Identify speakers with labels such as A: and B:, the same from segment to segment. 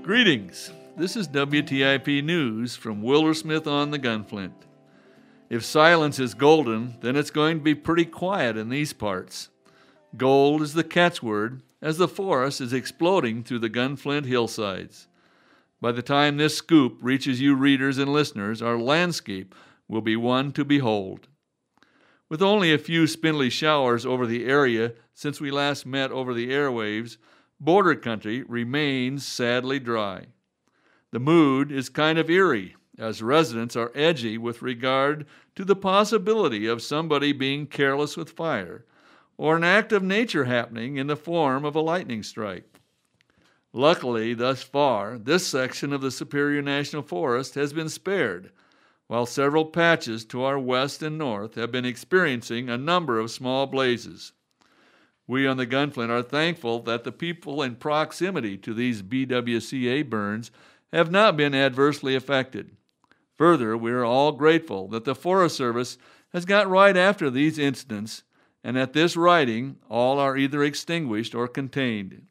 A: Greetings. This is WTIP News from Wildersmith on the Gunflint. If silence is golden, then it's going to be pretty quiet in these parts. Gold is the catchword as the forest is exploding through the Gunflint hillsides. By the time this scoop reaches you readers and listeners, our landscape will be one to behold. With only a few spindly showers over the area since we last met over the airwaves, border country remains sadly dry. The mood is kind of eerie, as residents are edgy with regard to the possibility of somebody being careless with fire, or an act of nature happening in the form of a lightning strike. Luckily, thus far, this section of the Superior National Forest has been spared, while several patches to our west and north have been experiencing a number of small blazes. We on the Gunflint are thankful that the people in proximity to these BWCA burns have not been adversely affected. Further, we are all grateful that the Forest Service has got right after these incidents, and at this writing, all are either extinguished or contained.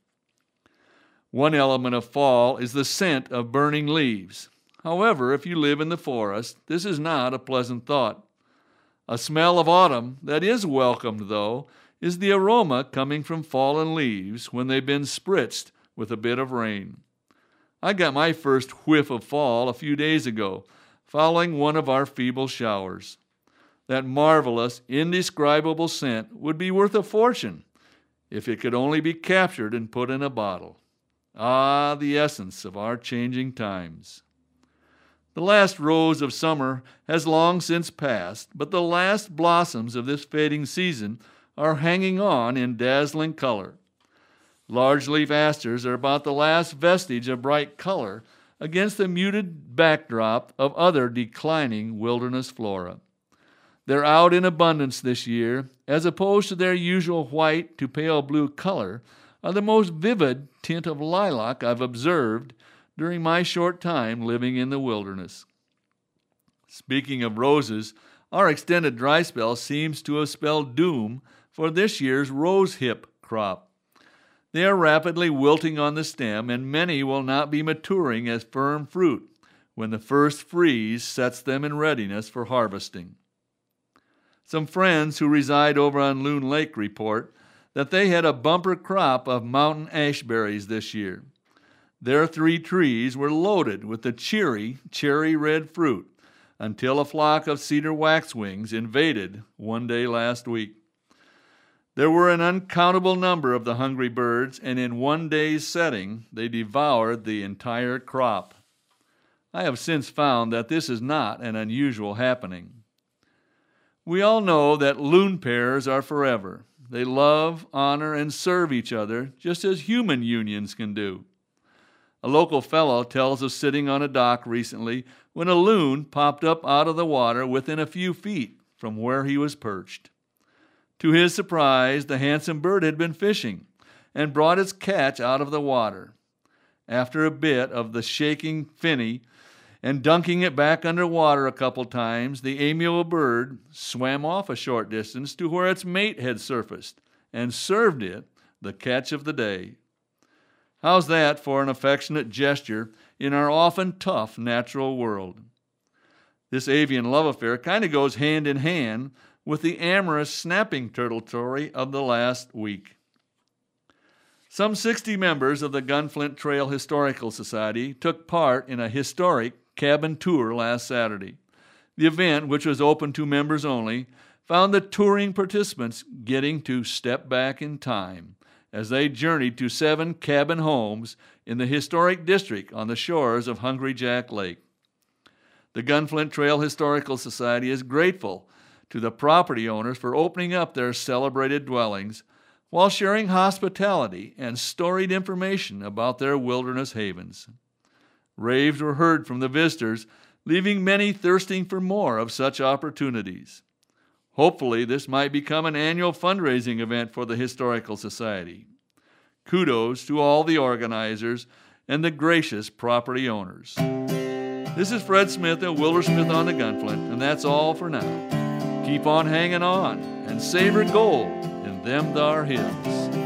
A: One element of fall is the scent of burning leaves. However, if you live in the forest, this is not a pleasant thought. A smell of autumn that is welcomed, though, is the aroma coming from fallen leaves when they've been spritzed with a bit of rain. I got my first whiff of fall a few days ago, following one of our feeble showers. That marvelous, indescribable scent would be worth a fortune if it could only be captured and put in a bottle. Ah, the essence of our changing times. The last rose of summer has long since passed, but the last blossoms of this fading season are hanging on in dazzling color. Large-leaf asters are about the last vestige of bright color against the muted backdrop of other declining wilderness flora. They're out in abundance this year, as opposed to their usual white to pale blue color, are the most vivid tint of lilac I've observed during my short time living in the wilderness. Speaking of roses, our extended dry spell seems to have spelled doom for this year's rosehip crop. They are rapidly wilting on the stem, and many will not be maturing as firm fruit when the first freeze sets them in readiness for harvesting. Some friends who reside over on Loon Lake report that they had a bumper crop of mountain ashberries this year. Their 3 trees were loaded with the cheery cherry red fruit until a flock of cedar waxwings invaded one day last week. There were an uncountable number of the hungry birds, and in one day's setting they devoured the entire crop. I have since found that this is not an unusual happening. We all know that loon pairs are forever. They love, honor, and serve each other just as human unions can do. A local fellow tells of sitting on a dock recently when a loon popped up out of the water within a few feet from where he was perched. To his surprise, the handsome bird had been fishing and brought its catch out of the water. After a bit of the shaking finny and dunking it back under water a couple times, the amiable bird swam off a short distance to where its mate had surfaced and served it the catch of the day. How's that for an affectionate gesture in our often tough natural world? This avian love affair kind of goes hand in hand with the amorous snapping turtle story of the last week. Some 60 members of the Gunflint Trail Historical Society took part in a historic cabin tour last Saturday. The event, which was open to members only, found the touring participants getting to step back in time as they journeyed to 7 cabin homes in the historic district on the shores of Hungry Jack Lake. The Gunflint Trail Historical Society is grateful to the property owners for opening up their celebrated dwellings while sharing hospitality and storied information about their wilderness havens. Raves were heard from the visitors, leaving many thirsting for more of such opportunities. Hopefully, this might become an annual fundraising event for the Historical Society. Kudos to all the organizers and the gracious property owners. This is Fred Smith at Wildersmith on the Gunflint, and that's all for now. Keep on hanging on and savor gold in them thar hills.